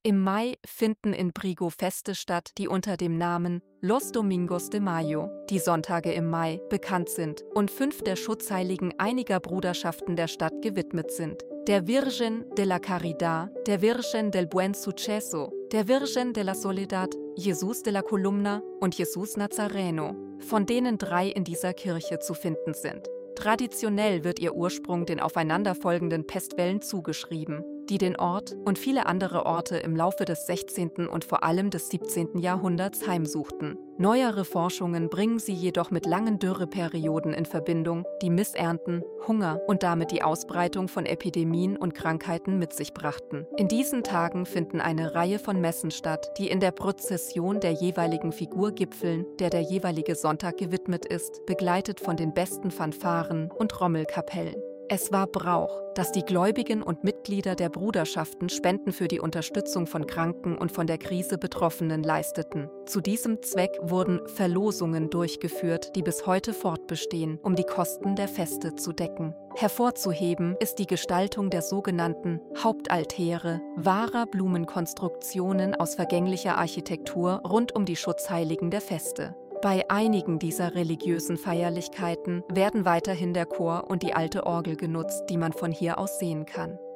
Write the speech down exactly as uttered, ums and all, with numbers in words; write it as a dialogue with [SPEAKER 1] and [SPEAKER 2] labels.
[SPEAKER 1] Im Mai finden in Prigo Feste statt, die unter dem Namen Los Domingos de Mayo, die Sonntage im Mai, bekannt sind und fünf der Schutzheiligen einiger Bruderschaften der Stadt gewidmet sind: der Virgen de la Caridad, der Virgen del Buen Suceso, der Virgen de la Soledad, Jesus de la Columna und Jesus Nazareno, von denen drei in dieser Kirche zu finden sind. Traditionell wird ihr Ursprung den aufeinanderfolgenden Pestwellen zugeschrieben, die den Ort und viele andere Orte im Laufe des sechzehnten und vor allem des siebzehnten Jahrhunderts heimsuchten. Neuere Forschungen bringen sie jedoch mit langen Dürreperioden in Verbindung, die Missernten, Hunger und damit die Ausbreitung von Epidemien und Krankheiten mit sich brachten. In diesen Tagen finden eine Reihe von Messen statt, die in der Prozession der jeweiligen Figur gipfeln, der der jeweilige Sonntag gewidmet ist, begleitet von den besten Fanfaren und Trommelkapellen. Es war Brauch, dass die Gläubigen und Mitglieder der Bruderschaften Spenden für die Unterstützung von Kranken und von der Krise Betroffenen leisteten. Zu diesem Zweck wurden Verlosungen durchgeführt, die bis heute fortbestehen, um die Kosten der Feste zu decken. Hervorzuheben ist die Gestaltung der sogenannten Hauptaltäre, wahrer Blumenkonstruktionen aus vergänglicher Architektur rund um die Schutzheiligen der Feste. Bei einigen dieser religiösen Feierlichkeiten werden weiterhin der Chor und die alte Orgel genutzt, die man von hier aus sehen kann.